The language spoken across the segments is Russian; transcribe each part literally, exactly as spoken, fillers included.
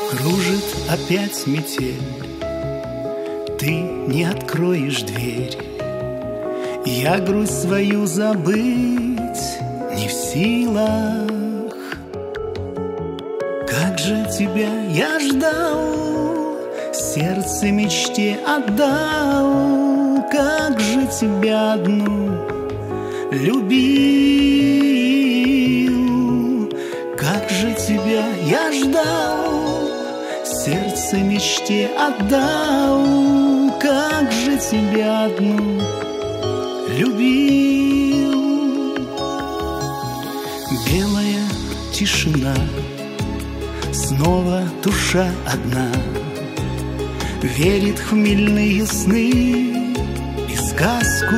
Кружит опять метель, ты не откроешь дверь. Я грусть свою забыть не в силах. Как же тебя я ждал, сердце мечте отдал. Как же тебя одну любил. Как же тебя я ждал, сердце мечте отдал. Как же тебя одну любил. Белая тишина, снова душа одна, верит в хмельные сны и сказку.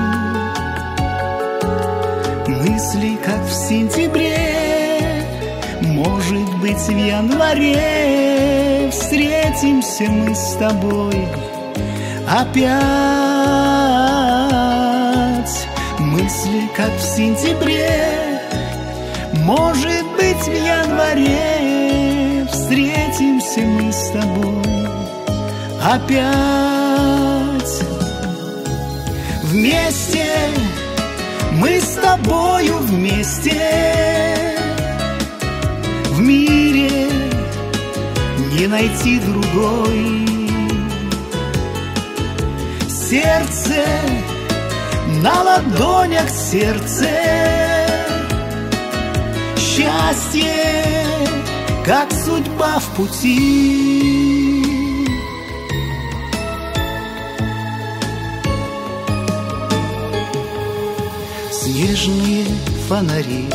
Мысли, как в сентябре, может быть, в январе встретимся мы с тобой опять. Мысли, как в сентябре, может быть, в январе встретимся мы с тобой опять. Вместе, мы с тобою вместе, в мире не найти другой. Сердце на ладонях, сердце, счастье, как судьба в пути. Снежные фонари,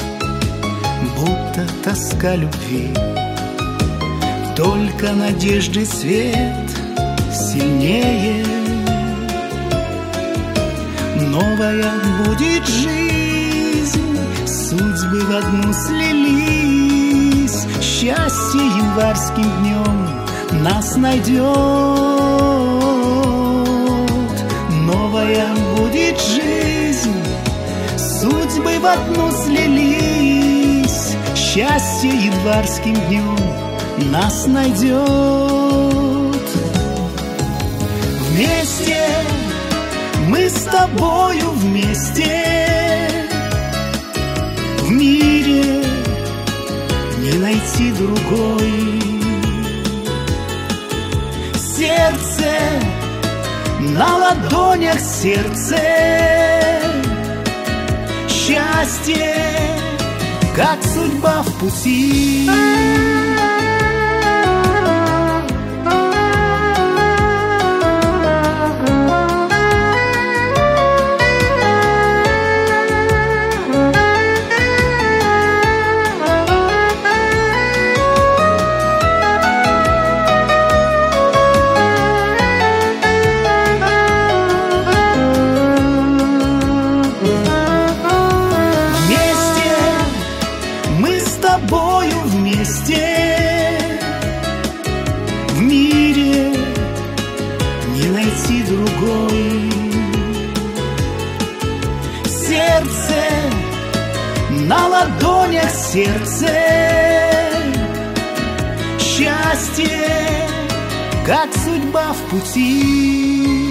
будто тоска любви, только надежды свет сильнее. Новая будет жизнь, судьбы в одну слились. Счастье январским днем нас найдет. Новая будет жизнь, судьбы в одну слились. Счастье январским днем нас найдет. Вместе, мы с тобою вместе, в мире не найти другой. Сердце на ладонях, сердце, счастье, как судьба в пути. В мире не найти другой. Сердце на ладонях, сердце, счастье, как судьба в пути.